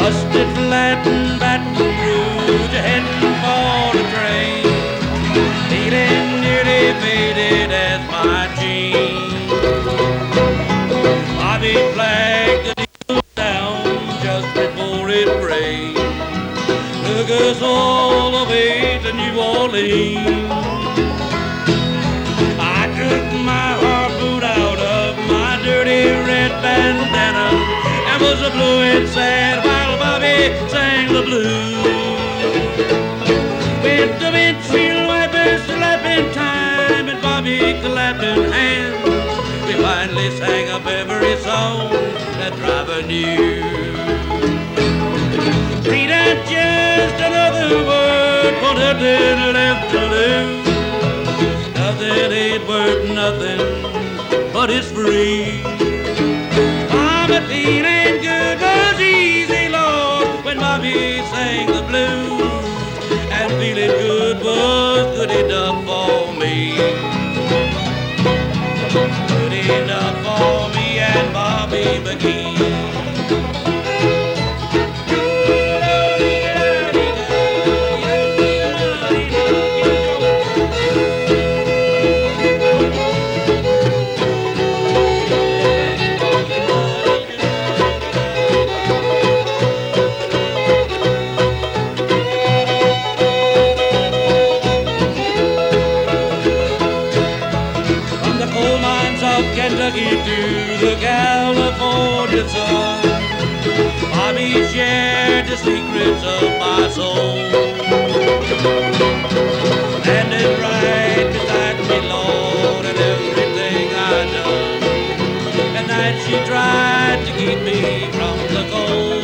Busted flat in Baton Rouge, heading for the train. Feeling nearly faded as my jeans. Bobby flagged the deal down just before it rained. Took us all the way to New Orleans. I took my harpoon out of my dirty red bandana and was a blowing sad while Bobby sang the blues. With the windshield wipers slapping time and Bobby clapping hands, we finally sang up every song that driver knew. Freedom, just another word for nothing left to lose. Nothing ain't worth nothing, but it's free. I'm a feeling good was easy, Lord, when Bobby sang the blues. And feeling good was good enough for me. Good enough for me and Bobby McGee. Kentucky to the California sun, Bobby shared the secrets of my soul. Standing right beside me, Lord, in everything I done. At night she tried to keep me from the cold.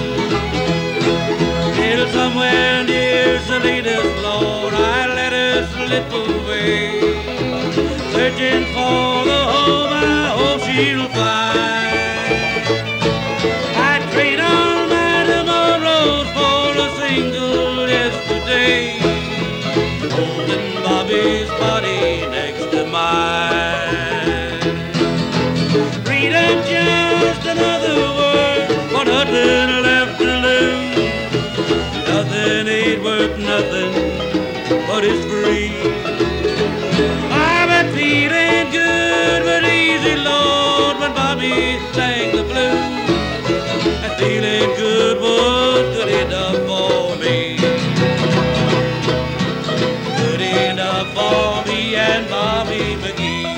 Till somewhere near Salinas, Lord, I let her slip away, searching for the home I hope she'll find. I'd trade all my tomorrows for a single yesterday, holding Bobby's body next to mine. Freedom, just another word for nothing left to lose. Nothing ain't worth nothing, but it's free. Feeling good but easy, Lord, when Bobby sang the blues. And feeling good was good enough for me. Good enough for me and Bobby McGee.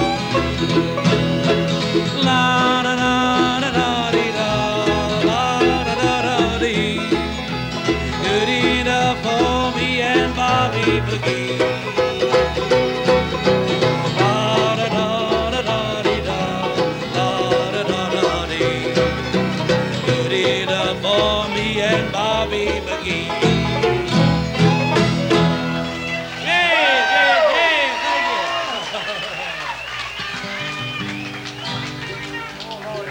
La da da da da dee da, la da da da dee. Good enough for me and Bobby McGee. For me and Bobby McGee.